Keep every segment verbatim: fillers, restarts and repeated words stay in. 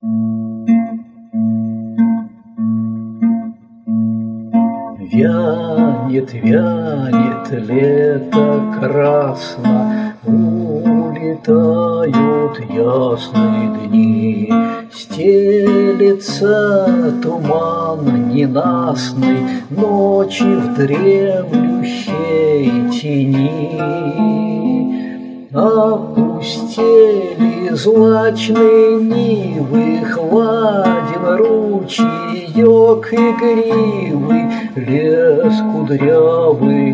Вянет, вянет лето красно, улетают ясные дни, стелется туман ненастный ночи в дремлющей тени. Опустели злачные нивы, хладен ручеек игривый, лес кудрявый,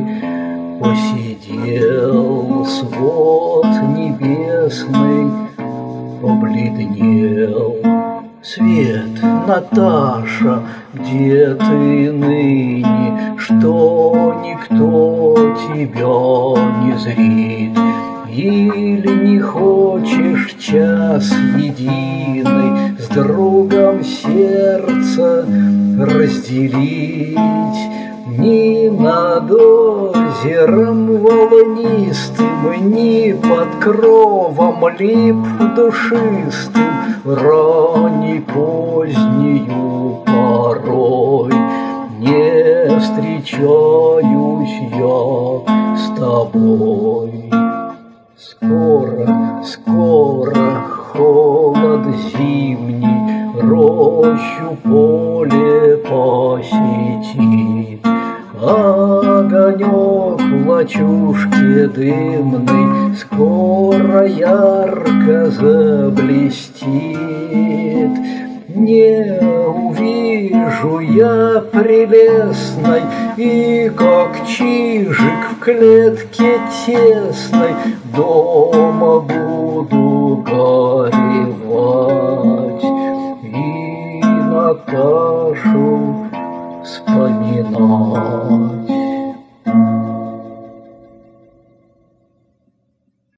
посидел свод небесный, побледнел. Свет, Наташа, где ты ныне, что никто тебя не зрит? Или не хочешь час единый с другом сердце разделить? Ни над озером волнистым, ни под кровом лип душистым, ранней позднею порой не встречаюсь я с тобой. Скоро, скоро холод зимний рощу поле посетит, огонек в лачушке дымной скоро ярко заблестит. Не увижу я прелестной, и как чижик в клетке тесной дома буду горевать и Наташу вспоминать.